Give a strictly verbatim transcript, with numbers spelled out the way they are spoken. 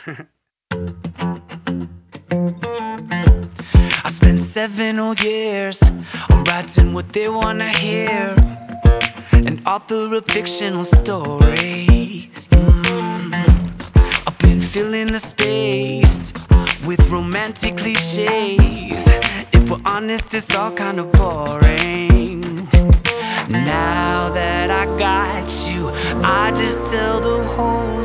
I spent seven whole years writing what they wanna hear, an author of fictional stories. mm. I've been filling the space with romantic cliches. If we're honest, it's all kind of boring. Now that I got you, I just tell the whole